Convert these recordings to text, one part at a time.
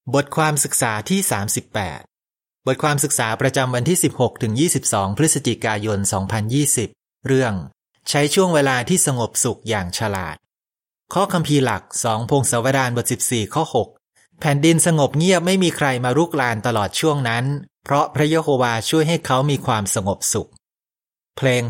บทความศึกษาที่38บทความศึกษาประจำวันที่16ถึง22พฤศจิกายน2020เรื่องใช้ช่วงเวลาที่สงบสุขอย่างฉลาดข้อคัมภีร์หลัก2พงศาวดารบท14ข้อ6แผ่นดินสงบเงียบไม่มีใครมารุกรานตลอดช่วงนั้นเพราะพระยะโฮวาช่วยให้เขามีความสงบสุขเพลง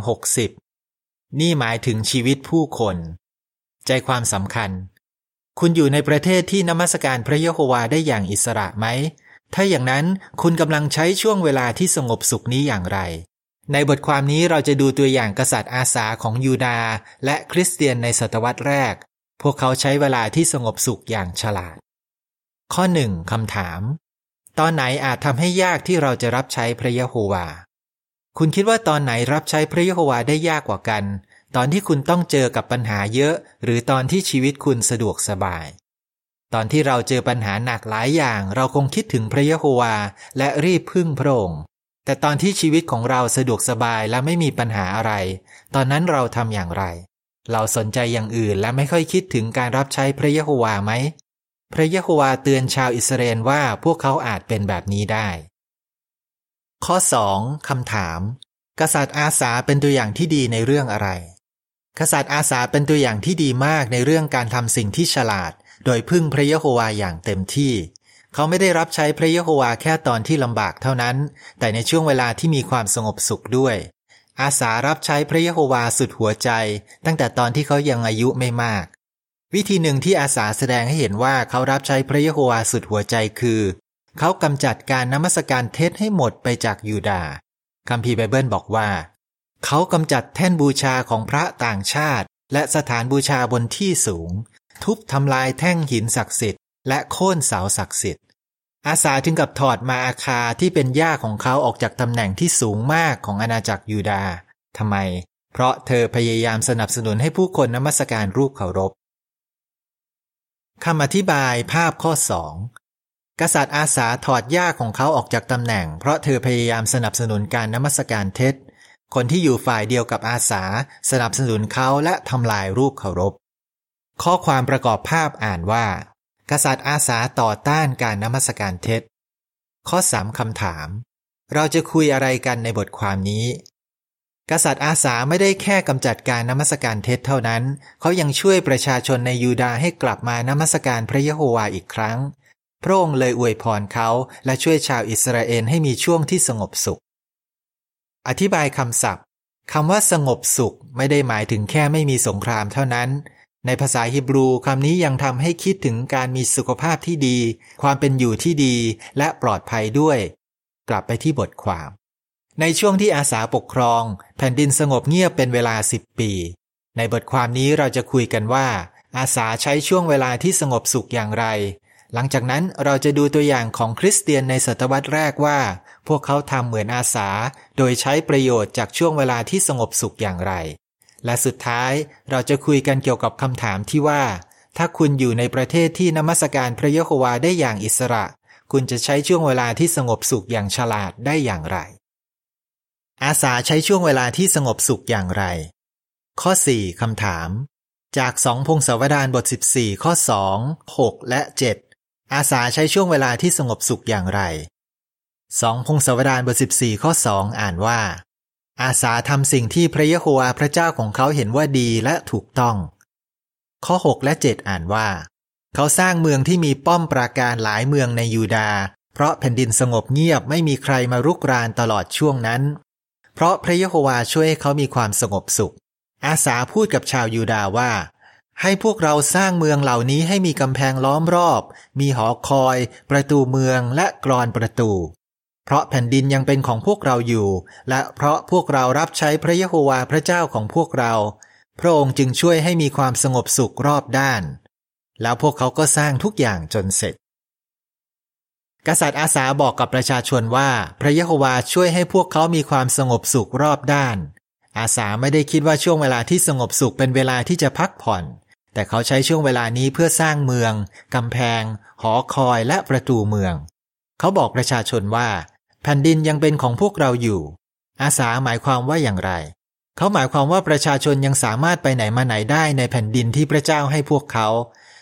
60นี่หมายถึงชีวิตผู้คนใจความสำคัญคุณอยู่ในประเทศที่นมัสการพระยะโฮวาได้อย่างอิสระไหมถ้าอย่างนั้นคุณกำลังใช้ช่วงเวลาที่สงบสุขนี้อย่างไรในบทความนี้เราจะดูตัวอย่างกษัตริย์อาสาของยูดาห์และคริสเตียนในศตวรรษแรกพวกเขาใช้เวลาที่สงบสุขอย่างฉลาดข้อ1คำถามตอนไหนอาจทำให้ยากที่เราจะรับใช้พระยะโฮวาคุณคิดว่าตอนไหนรับใช้พระยะโฮวาได้ยากกว่ากันตอนที่คุณต้องเจอกับปัญหาเยอะหรือตอนที่ชีวิตคุณสะดวกสบายตอนที่เราเจอปัญหาหนักหลายอย่างเราคงคิดถึงพระยะโฮวาและรีบพึ่งพระองค์แต่ตอนที่ชีวิตของเราสะดวกสบายและไม่มีปัญหาอะไรตอนนั้นเราทำอย่างไรเราสนใจอย่างอื่นและไม่ค่อยคิดถึงการรับใช้พระยะโฮวาไหมพระยะโฮวาเตือนชาวอิสราเอลว่าพวกเขาอาจเป็นแบบนี้ได้ข้อ2คำถามกษัตริย์อาสาเป็นตัวอย่างที่ดีในเรื่องอะไรกษัตริย์อาสาเป็นตัวอย่างที่ดีมากในเรื่องการทำสิ่งที่ฉลาดโดยพึ่งพระยะโฮวาอย่างเต็มที่เขาไม่ได้รับใช้พระยะโฮวาแค่ตอนที่ลำบากเท่านั้นแต่ในช่วงเวลาที่มีความสงบสุขด้วยอาสารับใช้พระยะโฮวาสุดหัวใจตั้งแต่ตอนที่เขายังอายุไม่มากวิธีหนึ่งที่อาสาแสดงให้เห็นว่าเขารับใช้พระยะโฮวาสุดหัวใจคือเขากำจัดการนมัสการเท็จให้หมดไปจากยูดาห์คัมภีร์ไบเบิลบอกว่าเขากำจัดแท่นบูชาของพระต่างชาติและสถานบูชาบนที่สูงทุบทำลายแท่งหินศักดิ์สิทธิ์และโค่นเสาศักดิ์สิทธิ์อาสาถึงกับถอดมาอาคาที่เป็นย่าของเขาออกจากตำแหน่งที่สูงมากของอาณาจักรยูดาห์ทำไมเพราะเธอพยายามสนับสนุนให้ผู้คนนมัสการรูปเคารพคำอธิบายภาพข้อ2กษัตริย์อาสาถอดย่าของเขาออกจากตำแหน่งเพราะเธอพยายามสนับสนุนการนมัสการเท็จคนที่อยู่ฝ่ายเดียวกับอาสาสนับสนุนเขาและทำลายรูปเคารพข้อความประกอบภาพอ่านว่ากษัตริย์อาสาต่อต้านการนมัสการเท็จข้อ3คำถามเราจะคุยอะไรกันในบทความนี้กษัตริย์อาสาไม่ได้แค่กำจัดการนมัสการเท็จเท่านั้นเขายังช่วยประชาชนในยูดาห์ให้กลับมานมัสการพระยะโฮวาอีกครั้งพระองค์เลยอวยพรเขาและช่วยชาวอิสราเอลให้มีช่วงที่สงบสุขอธิบายคำศัพท์คำว่าสงบสุขไม่ได้หมายถึงแค่ไม่มีสงครามเท่านั้นในภาษาฮีบรูคำนี้ยังทำให้คิดถึงการมีสุขภาพที่ดีความเป็นอยู่ที่ดีและปลอดภัยด้วยกลับไปที่บทความในช่วงที่อาสาปกครองแผ่นดินสงบเงียบเป็นเวลา10 ปีในบทความนี้เราจะคุยกันว่าอาสาใช้ช่วงเวลาที่สงบสุขอย่างไรหลังจากนั้นเราจะดูตัวอย่างของคริสเตียนในศตวรรษแรกว่าพวกเขาทำเหมือนอาสาโดยใช้ประโยชน์จากช่วงเวลาที่สงบสุขอย่างไรและสุดท้ายเราจะคุยกันเกี่ยวกับคำถามที่ว่าถ้าคุณอยู่ในประเทศที่นมัสการพระยะโฮวาได้อย่างอิสระคุณจะใช้ช่วงเวลาที่สงบสุขอย่างฉลาดได้อย่างไรอาสาใช้ช่วงเวลาที่สงบสุขอย่างไรข้อ4คำถามจาก2พงศาวดารบท14ข้อ2 6และ7อาสาใช้ช่วงเวลาที่สงบสุขอย่างไร2พงศาวดารบท14ข้อ2อ่านว่าอาสาทำสิ่งที่พระยะโฮวาพระเจ้าของเขาเห็นว่าดีและถูกต้องข้อ6และ7อ่านว่าเขาสร้างเมืองที่มีป้อมปราการหลายเมืองในยูดาห์เพราะแผ่นดินสงบเงียบไม่มีใครมารุกรานตลอดช่วงนั้นเพราะพระยะโฮวาช่วยให้เขามีความสงบสุขอาสาพูดกับชาวยูดาห์ว่าให้พวกเราสร้างเมืองเหล่านี้ให้มีกำแพงล้อมรอบมีหอคอยประตูเมืองและกลอนประตูเพราะแผ่นดินยังเป็นของพวกเราอยู่และเพราะพวกเรารับใช้พระยะโฮวาพระเจ้าของพวกเราพระองค์จึงช่วยให้มีความสงบสุขรอบด้านแล้วพวกเขาก็สร้างทุกอย่างจนเสร็จกษัตริย์อาสาบอกกับประชาชนว่าพระยะโฮวาช่วยให้พวกเขามีความสงบสุขรอบด้านอาสาไม่ได้คิดว่าช่วงเวลาที่สงบสุขเป็นเวลาที่จะพักผ่อนแต่เขาใช้ช่วงเวลานี้เพื่อสร้างเมืองกำแพงหอคอยและประตูเมืองเขาบอกประชาชนว่าแผ่นดินยังเป็นของพวกเราอยู่อาสาหมายความว่าอย่างไรเขาหมายความว่าประชาชนยังสามารถไปไหนมาไหนได้ในแผ่นดินที่พระเจ้าให้พวกเขา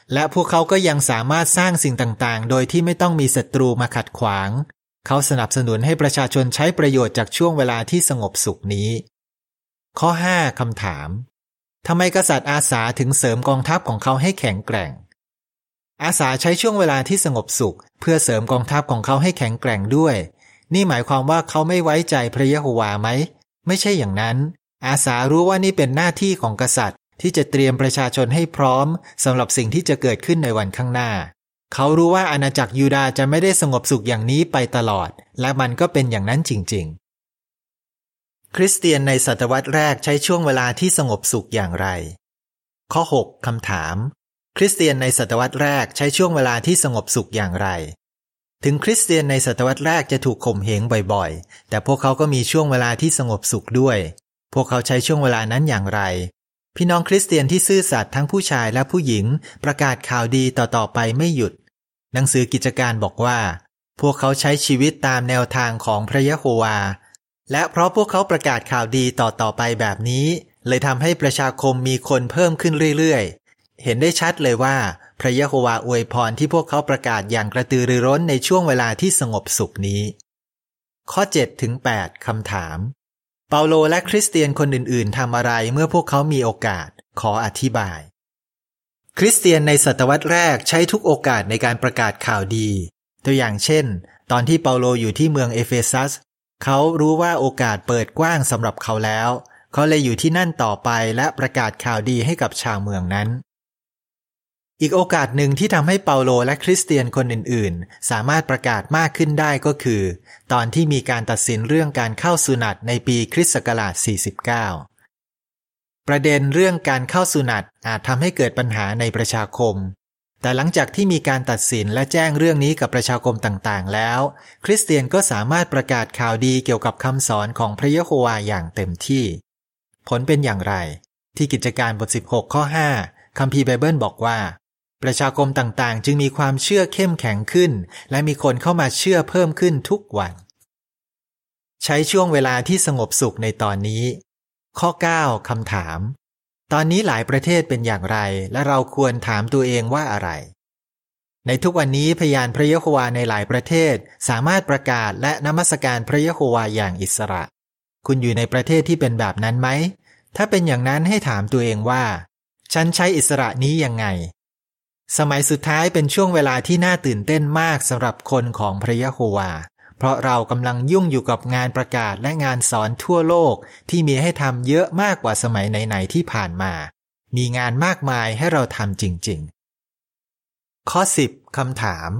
และพวกเขาก็ยังสามารถสร้างสิ่งต่างๆโดยที่ไม่ต้องมีศัตรูมาขัดขวางเขาสนับสนุนให้ประชาชนใช้ประโยชน์จากช่วงเวลาที่สงบสุขนี้ข้อ 5 คำถามทำไมกษัตริย์อาสาถึงเสริมกองทัพของเขาให้แข็งแกร่งอาสาใช้ช่วงเวลาที่สงบสุขเพื่อเสริมกองทัพของเขาให้แข็งแกร่งด้วยนี่หมายความว่าเขาไม่ไว้ใจพระยะโฮวาไหมไม่ใช่อย่างนั้นอาสารู้ว่านี่เป็นหน้าที่ของกษัตริย์ที่จะเตรียมประชาชนให้พร้อมสำหรับสิ่งที่จะเกิดขึ้นในวันข้างหน้าเขารู้ว่าอาณาจักรยูดาห์จะไม่ได้สงบสุขอย่างนี้ไปตลอดและมันก็เป็นอย่างนั้นจริงๆคริสเตียนในศตวรรษแรกใช้ช่วงเวลาที่สงบสุขอย่างไรข้อ 6 คำถามคริสเตียนในศตวรรษแรกใช้ช่วงเวลาที่สงบสุขอย่างไรถึงคริสเตียนในศตวรรษแรกจะถูกข่มเหงบ่อยๆแต่พวกเขาก็มีช่วงเวลาที่สงบสุขด้วยพวกเขาใช้ช่วงเวลานั้นอย่างไรพี่น้องคริสเตียนที่ซื่อสัตย์ทั้งผู้ชายและผู้หญิงประกาศข่าวดีต่อๆไปไม่หยุดหนังสือกิจการบอกว่าพวกเขาใช้ชีวิตตามแนวทางของพระยะโฮวาและเพราะพวกเขาประกาศข่าวดีต่อๆไปแบบนี้เลยทำให้ประชาคมมีคนเพิ่มขึ้นเรื่อยๆเห็นได้ชัดเลยว่าพระยะโฮวาอวยพรที่พวกเขาประกาศอย่างกระตือรือร้นในช่วงเวลาที่สงบสุขนี้ข้อ 7-8 คำถามเปาโลและคริสเตียนคนอื่นๆทำอะไรเมื่อพวกเขามีโอกาสขออธิบายคริสเตียนในศตวรรษแรกใช้ทุกโอกาสในการประกาศข่าวดีตัวอย่างเช่นตอนที่เปาโลอยู่ที่เมืองเอเฟซัสเขารู้ว่าโอกาสเปิดกว้างสำหรับเขาแล้วเขาเลยอยู่ที่นั่นต่อไปและประกาศข่าวดีให้กับชาวเมืองนั้นอีกโอกาสหนึ่งที่ทำให้เปาโลและคริสเตียนคนอื่นๆสามารถประกาศมากขึ้นได้ก็คือตอนที่มีการตัดสินเรื่องการเข้าสุนัตในปีคริสต์ศักราช 49 ประเด็นเรื่องการเข้าสุนัตอาจทำให้เกิดปัญหาในประชาคมแต่หลังจากที่มีการตัดสินและแจ้งเรื่องนี้กับประชาคมต่างๆแล้วคริสเตียนก็สามารถประกาศข่าวดีเกี่ยวกับคำสอนของพระยะโฮวาอย่างเต็มที่ผลเป็นอย่างไรที่กิจการบท 16 ข้อ 5 คัมภีร์ไบเบิลบอกว่าประชาคมต่างๆจึงมีความเชื่อเข้มแข็งขึ้นและมีคนเข้ามาเชื่อเพิ่มขึ้นทุกวันใช้ช่วงเวลาที่สงบสุขในตอนนี้ข้อ 9 คำถามตอนนี้หลายประเทศเป็นอย่างไรและเราควรถามตัวเองว่าอะไรในทุกวันนี้พยานพระยะโฮวาในหลายประเทศสามารถประกาศและนมัสการพระยะโฮวาอย่างอิสระคุณอยู่ในประเทศที่เป็นแบบนั้นไหมถ้าเป็นอย่างนั้นให้ถามตัวเองว่าฉันใช้อิสระนี้ยังไงสมัยสุดท้ายเป็นช่วงเวลาที่น่าตื่นเต้นมากสำหรับคนของพระยะโฮวาเพราะเรากำลังยุ่งอยู่กับงานประกาศและงานสอนทั่วโลกที่มีให้ทำเยอะมากกว่าสมัยไหนๆที่ผ่านมามีงานมากมายให้เราทำจริงๆข้อ 10 คำถาม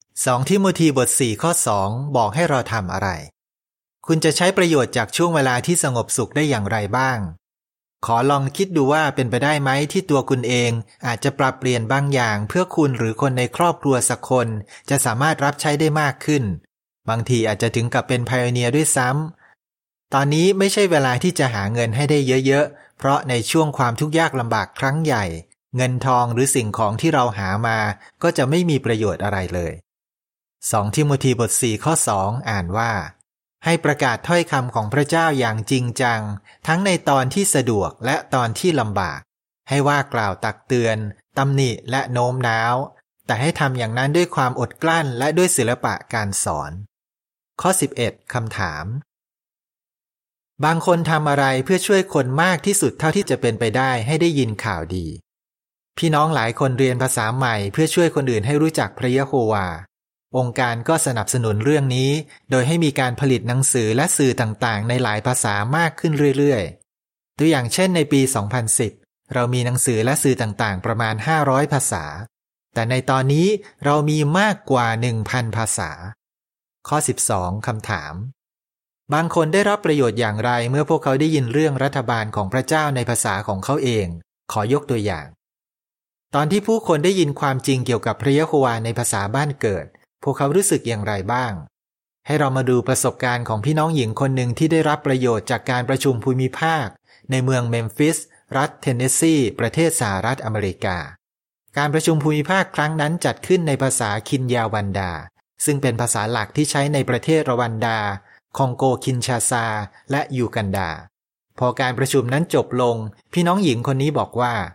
2ทิโมธีบท 4 ข้อ 2 บอกให้เราทำอะไรคุณจะใช้ประโยชน์จากช่วงเวลาที่สงบสุขได้อย่างไรบ้างขอลองคิดดูว่าเป็นไปได้ไหมที่ตัวคุณเองอาจจะปรับเปลี่ยนบางอย่างเพื่อคุณหรือคนในครอบครัวสักคนจะสามารถรับใช้ได้มากขึ้นบางทีอาจจะถึงกับเป็นไพโอเนียร์ด้วยซ้ำตอนนี้ไม่ใช่เวลาที่จะหาเงินให้ได้เยอะๆเพราะในช่วงความทุกข์ยากลำบากครั้งใหญ่เงินทองหรือสิ่งของที่เราหามาก็จะไม่มีประโยชน์อะไรเลย2ทิโมธีบท 4 ข้อ 2 อ่านว่าให้ประกาศถ้อยคำของพระเจ้าอย่างจริงจังทั้งในตอนที่สะดวกและตอนที่ลำบากให้ว่ากล่าวตักเตือนตำหนิและโน้มน้าวแต่ให้ทำอย่างนั้นด้วยความอดกลั้นและด้วยศิลปะการสอนข้อ 11 คำถามบางคนทำอะไรเพื่อช่วยคนมากที่สุดเท่าที่จะเป็นไปได้ให้ได้ยินข่าวดีพี่น้องหลายคนเรียนภาษาใหม่เพื่อช่วยคนอื่นให้รู้จักพระยะโฮวาองค์การก็สนับสนุนเรื่องนี้โดยให้มีการผลิตหนังสือและสื่อต่างๆในหลายภาษามากขึ้นเรื่อยๆตัวอย่างเช่นในปี 2010 เรามีหนังสือและสื่อต่างๆประมาณ500ภาษาแต่ในตอนนี้เรามีมากกว่า 1,000 ภาษาข้อ 12 คำถามบางคนได้รับประโยชน์อย่างไรเมื่อพวกเขาได้ยินเรื่องรัฐบาลของพระเจ้าในภาษาของเขาเองขอยกตัวอย่างตอนที่ผู้คนได้ยินความจริงเกี่ยวกับพระยะโฮวาในภาษาบ้านเกิดพวกเขารู้สึกอย่างไรบ้างให้เรามาดูประสบการณ์ของพี่น้องหญิงคนหนึ่งที่ได้รับประโยชน์จากการประชุมภูมิภาคในเมืองเมมฟิสรัฐเทนเนสซีประเทศสหรัฐอเมริกาการประชุมภูมิภาคครั้งนั้นจัดขึ้นในภาษาคินยาวันดาซึ่งเป็นภาษาหลักที่ใช้ในประเทศรวันดาคองโกคินชาซาและยูกันดาพอการประชุมนั้นจบลงพี่น้องหญิงคนนี้บอกว่า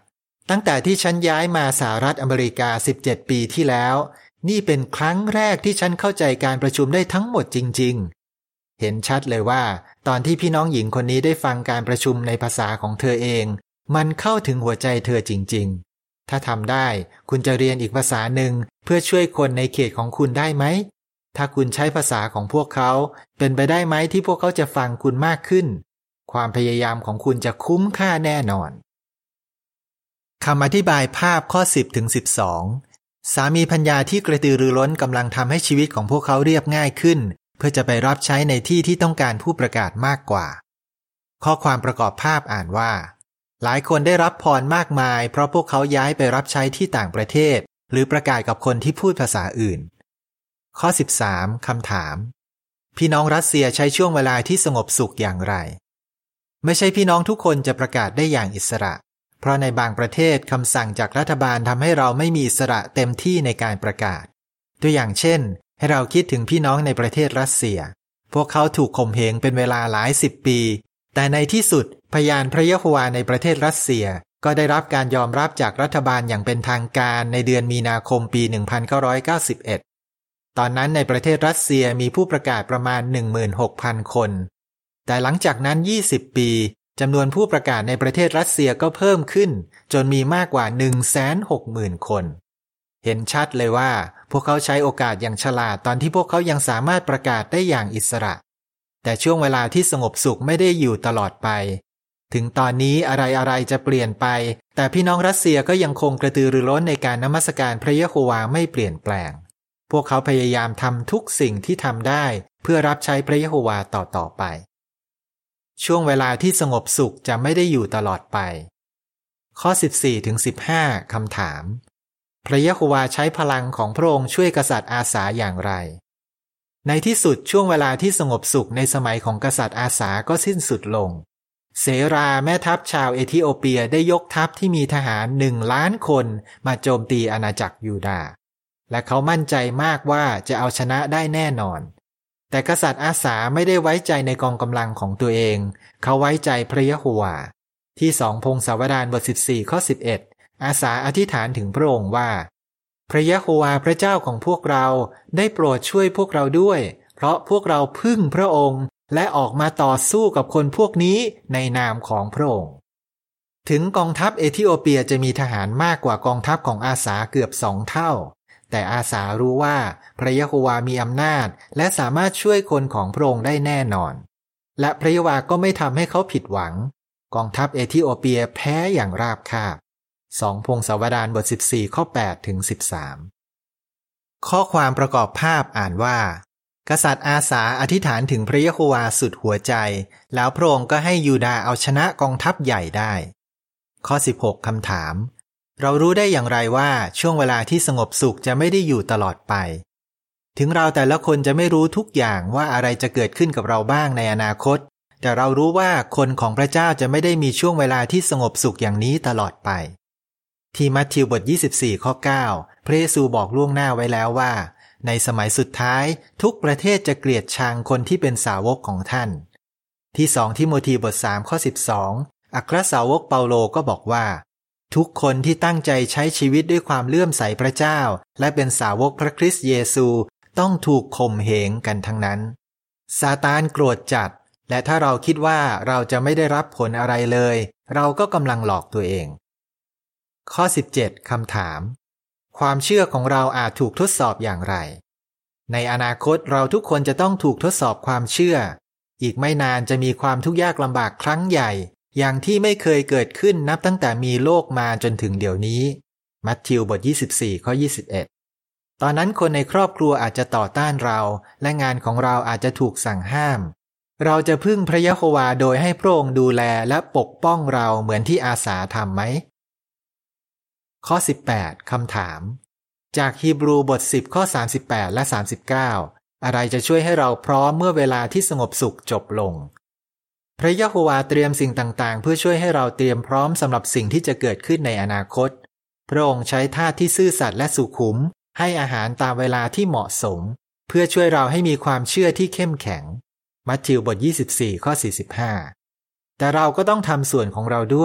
ตั้งแต่ที่ฉันย้ายมาสหรัฐอเมริกา17 ปีที่แล้วนี่เป็นครั้งแรกที่ฉันเข้าใจการประชุมได้ทั้งหมดจริงๆเห็นชัดเลยว่าตอนที่พี่น้องหญิงคนนี้ได้ฟังการประชุมในภาษาของเธอเองมันเข้าถึงหัวใจเธอจริงๆถ้าทำได้คุณจะเรียนอีกภาษาหนึ่งเพื่อช่วยคนในเขตของคุณได้ไหมถ้าคุณใช้ภาษาของพวกเขาเป็นไปได้ไหมที่พวกเขาจะฟังคุณมากขึ้นความพยายามของคุณจะคุ้มค่าแน่นอนคำอธิบายภาพข้อ 10-12 สามีภรรยาที่กระตือรือร้นกำลังทำให้ชีวิตของพวกเขาเรียบง่ายขึ้นเพื่อจะไปรับใช้ในที่ที่ต้องการผู้ประกาศมากกว่าข้อความประกอบภาพอ่านว่าหลายคนได้รับพรมากมายเพราะพวกเขาย้ายไปรับใช้ที่ต่างประเทศหรือประกาศกับคนที่พูดภาษาอื่นข้อ 13 คำถามพี่น้องรัสเซียใช้ช่วงเวลาที่สงบสุขอย่างไรไม่ใช่พี่น้องทุกคนจะประกาศได้อย่างอิสระเพราะในบางประเทศคำสั่งจากรัฐบาลทำให้เราไม่มีอิสระเต็มที่ในการประกาศตัวอย่างเช่นให้เราคิดถึงพี่น้องในประเทศรัสเซียพวกเขาถูกข่มเหงเป็นเวลาหลาย10 ปีแต่ในที่สุดพยานพระยะโฮวาในประเทศรัสเซียก็ได้รับการยอมรับจากรัฐบาลอย่างเป็นทางการในเดือนมีนาคมปี 1991 ตอนนั้นในประเทศรัสเซียมีผู้ประกาศประมาณ 16,000 คนแต่หลังจากนั้น20 ปีจำนวนผู้ประกาศในประเทศรัสเซียก็เพิ่มขึ้นจนมีมากกว่า 160,000 คนเห็นชัดเลยว่าพวกเขาใช้โอกาสอย่างฉลาดตอนที่พวกเขายังสามารถประกาศได้อย่างอิสระแต่ช่วงเวลาที่สงบสุขไม่ได้อยู่ตลอดไปถึงตอนนี้อะไรๆจะเปลี่ยนไปแต่พี่น้องรัสเซียก็ยังคงกระตือรือร้นในการนมัสการพระยะโฮวาไม่เปลี่ยนแปลงพวกเขาพยายามทำทุกสิ่งที่ทำได้เพื่อรับใช้พระยะโฮวาต่อไปช่วงเวลาที่สงบสุขจะไม่ได้อยู่ตลอดไปข้อ 14-15 คำถามพระยะโฮวาใช้พลังของพระองค์ช่วยกษัตริย์อาสาอย่างไรในที่สุดช่วงเวลาที่สงบสุขในสมัยของกษัตริย์อาสาก็สิ้นสุดลงเสราแม่ทัพชาวเอธิโอเปียได้ยกทัพที่มีทหาร1 ล้านคนมาโจมตีอาณาจักรยูดาห์และเขามั่นใจมากว่าจะเอาชนะได้แน่นอนแต่กษัตริย์อาสาไม่ได้ไว้ใจในกองกำลังของตัวเองเขาไว้ใจพระยะโฮวาที่2 พงศาวดารบท 14 ข้อ 11 อาสาอธิษฐานถึงพระองค์ว่าพระยะโฮวาพระเจ้าของพวกเราได้โปรดช่วยพวกเราด้วยเพราะพวกเราพึ่งพระองค์และออกมาต่อสู้กับคนพวกนี้ในนามของพระองค์ถึงกองทัพเอธิโอเปียจะมีทหารมากกว่ากองทัพของอาสาเกือบ2 เท่าแต่อาสารู้ว่าพระยะโฮวามีอำนาจและสามารถช่วยคนของพระองค์ได้แน่นอนและพระยะโฮวาก็ไม่ทำให้เขาผิดหวังกองทัพเอธิโอเปียแพ้อย่างราบคาบ2 พงศาวดารบท 14 ข้อ 8-13 ข้อความประกอบภาพอ่านว่ากษัตริย์อาสาอธิษฐานถึงพระยะโฮวาสุดหัวใจแล้วพระองค์ก็ให้ยูดาห์เอาชนะกองทัพใหญ่ได้ข้อ 16 คำถามเรารู้ได้อย่างไรว่าช่วงเวลาที่สงบสุขจะไม่ได้อยู่ตลอดไปถึงเราแต่ละคนจะไม่รู้ทุกอย่างว่าอะไรจะเกิดขึ้นกับเราบ้างในอนาคตแต่เรารู้ว่าคนของพระเจ้าจะไม่ได้มีช่วงเวลาที่สงบสุขอย่างนี้ตลอดไปที่มัทธิวบท 24 ข้อ 9 พระเยซูบอกล่วงหน้าไว้แล้วว่าในสมัยสุดท้ายทุกประเทศจะเกลียดชังคนที่เป็นสาวกของท่านที่2 ทิโมธีบท 3 ข้อ 12 อัครสาวกเปาโลก็บอกว่าทุกคนที่ตั้งใจใช้ชีวิตด้วยความเลื่อมใสพระเจ้าและเป็นสาวกพระคริสต์เยซูต้องถูกข่มเหงกันทั้งนั้นซาตานโกรธจัดและถ้าเราคิดว่าเราจะไม่ได้รับผลอะไรเลยเราก็กำลังหลอกตัวเองข้อ 17 คำถามความเชื่อของเราอาจถูกทดสอบอย่างไรในอนาคตเราทุกคนจะต้องถูกทดสอบความเชื่ออีกไม่นานจะมีความทุกข์ยากลำบากครั้งใหญ่อย่างที่ไม่เคยเกิดขึ้นนับตั้งแต่มีโลกมาจนถึงเดี๋ยวนี้มัทธิวบท 24 ข้อ 21 ตอนนั้นคนในครอบครัวอาจจะต่อต้านเราและงานของเราอาจจะถูกสั่งห้ามเราจะพึ่งพระยะโฮวาโดยให้พระองค์ดูแลและปกป้องเราเหมือนที่อาสาทำไหมข้อ 18 คำถามจากฮีบรูบท 10 ข้อ 38 และ 39 อะไรจะช่วยให้เราพร้อมเมื่อเวลาที่สงบสุขจบลงพระยะโฮวาเตรียมสิ่งต่างๆเพื่อช่วยให้เราเตรียมพร้อมสำหรับสิ่งที่จะเกิดขึ้นในอนาคตพระองค์ใช้ทาสที่ซื่อสัตย์และสุขุมให้อาหารตามเวลาที่เหมาะสมเพื่อช่วยเราให้มีความเชื่อที่เข้มแข็งมัทธิวบท 24 ข้อ 45 แต่เราก็ต้องทำส่วนของเราด้วย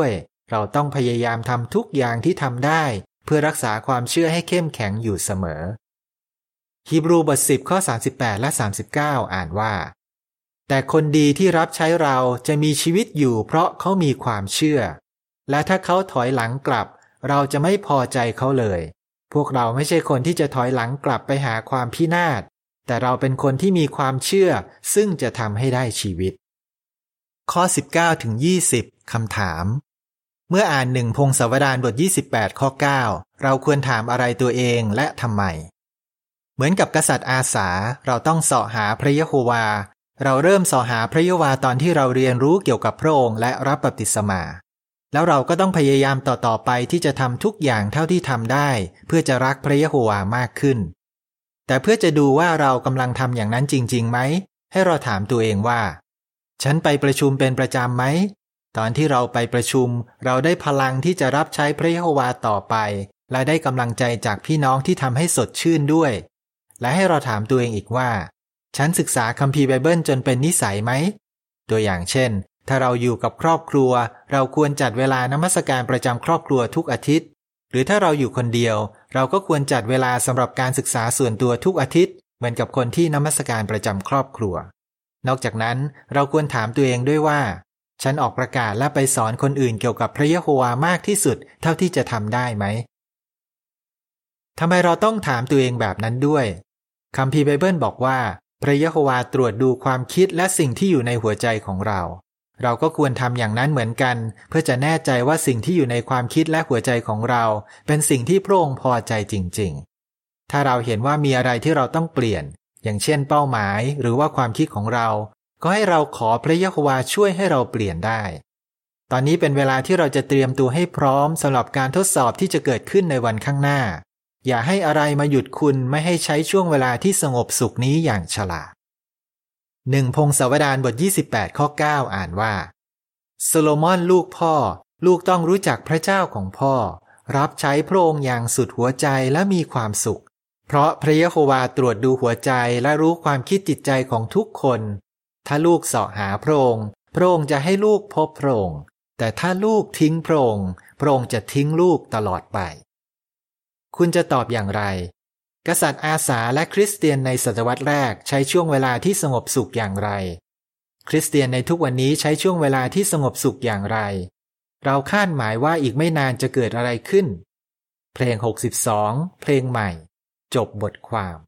เราต้องพยายามทำทุกอย่างที่ทำได้เพื่อรักษาความเชื่อให้เข้มแข็งอยู่เสมอฮีบรูบท10ข้อ38และ39อ่านว่าแต่คนดีที่รับใช้เราจะมีชีวิตอยู่เพราะเขามีความเชื่อและถ้าเขาถอยหลังกลับเราจะไม่พอใจเขาเลยพวกเราไม่ใช่คนที่จะถอยหลังกลับไปหาความพินาศแต่เราเป็นคนที่มีความเชื่อซึ่งจะทำให้ได้ชีวิตข้อ19ถึง20คำถามเมื่ออ่าน1พงศาวดารบท28ข้อ9เราควรถามอะไรตัวเองและทำไมเหมือนกับกษัตริย์อาสาเราต้องเสาะหาพระยะโฮวาเราเริ่มเสาะหาพระยะโฮวาตอนที่เราเรียนรู้เกี่ยวกับพระองค์และรับบัพติศมาแล้วเราก็ต้องพยายามต่อไปที่จะทำทุกอย่างเท่าที่ทำได้เพื่อจะรักพระยะโฮวามากขึ้นแต่เพื่อจะดูว่าเรากำลังทำอย่างนั้นจริงๆไหมให้เราถามตัวเองว่าฉันไปประชุมเป็นประจำไหมตอนที่เราไปประชุมเราได้พลังที่จะรับใช้พระยะโฮวาต่อไปและได้กำลังใจจากพี่น้องที่ทำให้สดชื่นด้วยและให้เราถามตัวเองอีกว่าฉันศึกษาคัมภีร์ไบเบิลจนเป็นนิสัยไหมตัวอย่างเช่นถ้าเราอยู่กับครอบครัวเราควรจัดเวลานมัสการประจำครอบครัวทุกอาทิตย์หรือถ้าเราอยู่คนเดียวเราก็ควรจัดเวลาสำหรับการศึกษาส่วนตัวทุกอาทิตย์เหมือนกับคนที่นมัสการประจำครอบครัวนอกจากนั้นเราควรถามตัวเองด้วยว่าฉันออกประกาศและไปสอนคนอื่นเกี่ยวกับพระยะโฮวามากที่สุดเท่าที่จะทำได้ไหมทำไมเราต้องถามตัวเองแบบนั้นด้วยคัมภีร์ไบเบิลบอกว่าพระยะโฮวาตรวจดูความคิดและสิ่งที่อยู่ในหัวใจของเราก็ควรทำอย่างนั้นเหมือนกันเพื่อจะแน่ใจว่าสิ่งที่อยู่ในความคิดและหัวใจของเราเป็นสิ่งที่พระองค์พอใจจริงๆถ้าเราเห็นว่ามีอะไรที่เราต้องเปลี่ยนอย่างเช่นเป้าหมายหรือว่าความคิดของเราก็ให้เราขอพระยะโฮวาช่วยให้เราเปลี่ยนได้ตอนนี้เป็นเวลาที่เราจะเตรียมตัวให้พร้อมสำหรับการทดสอบที่จะเกิดขึ้นในวันข้างหน้าอย่าให้อะไรมาหยุดคุณไม่ให้ใช้ช่วงเวลาที่สงบสุขนี้อย่างฉลาด1พงศาวดารบท28ข้อ9อ่านว่าโซโลมอนลูกพ่อลูกต้องรู้จักพระเจ้าของพ่อรับใช้พระองค์อย่างสุดหัวใจและมีความสุขเพราะพระยะโฮวาตรวจดูหัวใจและรู้ความคิดจิตใจของทุกคนถ้าลูกเสาะหาพระองค์พระองค์จะให้ลูกพบพระองค์แต่ถ้าลูกทิ้งพระองค์พระองค์จะทิ้งลูกตลอดไปคุณจะตอบอย่างไรกษัตริย์อาสาและคริสเตียนในศตวรรษแรกใช้ช่วงเวลาที่สงบสุขอย่างไรคริสเตียนในทุกวันนี้ใช้ช่วงเวลาที่สงบสุขอย่างไรเราคาดหมายว่าอีกไม่นานจะเกิดอะไรขึ้นเพลง62เพลงใหม่จบบทความ